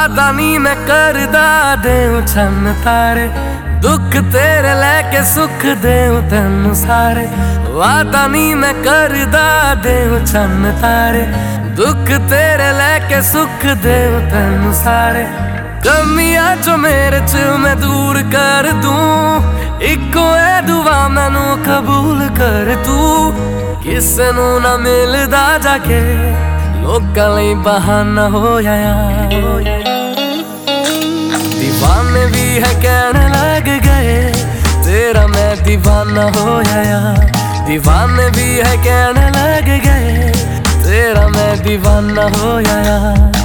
वादा नहीं मैं करदा देऊं छन तारे, दुख तेरे लेके सुख देऊं तेनू सारे। वादा नहीं मैं करदा देऊं छन तारे, दुख तेरे लेके सुख देऊं तेनू सारे। कमियां जो मेरे च मैं दूर कर दूं, इको है दुआ मैनू कबूल कर तू। किसे नू ना मिलदा जाके लोकां लई बहाना होया। दीवाने भी है कहने लग गए तेरा मैं दीवाना होया। दीवाने भी है कहने लग गए तेरा मैं दीवाना होया।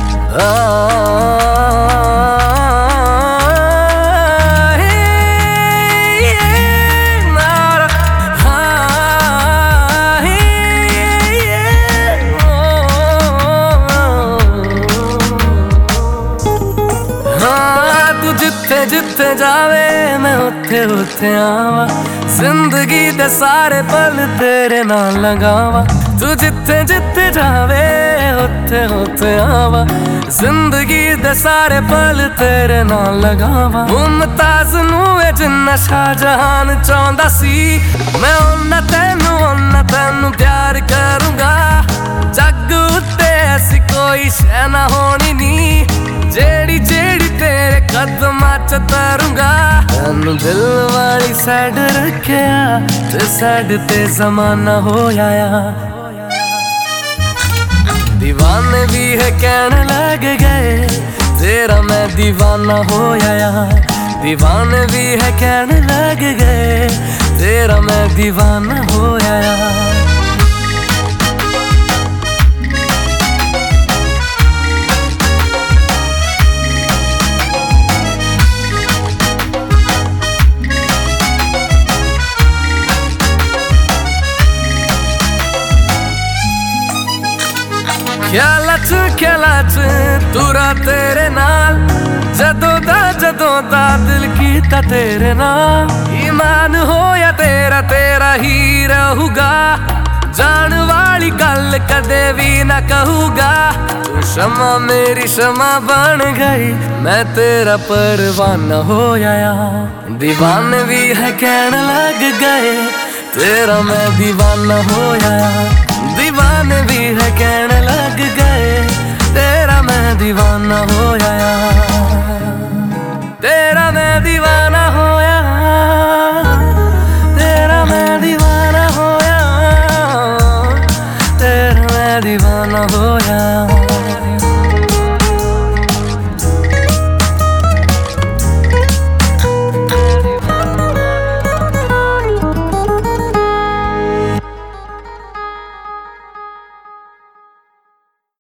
जिथे जिथे जावे मैं उथे उथे आवा, जिंदगी दे सारे पल तेरे नाल लगावा। तू जिथे जिथे जावे उथे उथे आवा, जिंदगी दे सारे पल तेरे नाल लगावा। मुमताज नू जिन्ना शाहजहान चाहंदा सी, मैं उन्ना तेनू प्यार करूंगा। जग उत्ते ऐसी कोई शै ना होनी नी, जेड़ी जेड़ी तेरे कदमां च तरूंगा। तैनू दिल वाली साइड रखिया ते साइड ते जमाना होया। दीवाने भी है कहने लग गए तेरा मैं दीवाना होया। दीवाने भी है कहने लग गए तेरा मैं दीवाना होया। ख्याला च तुरा तेरे नाल, जदों दा दिल कीता तेरे नाल। ईमान होया तेरा तेरा ही रहूगा, जान वाली गल कदे भी ना कहूगा। तू शमा मेरी शमा बन गई, मैं तेरा परवाना होया। दीवाने भी है कहने लग गए तेरा मैं दीवाना होया। दीवाने भी है कहने लग गए तेरा मैं दीवाना होया। तेरा मैं दीवाना होया, तेरा मैं दीवाना होया, तेरा मैं दीवाना होया।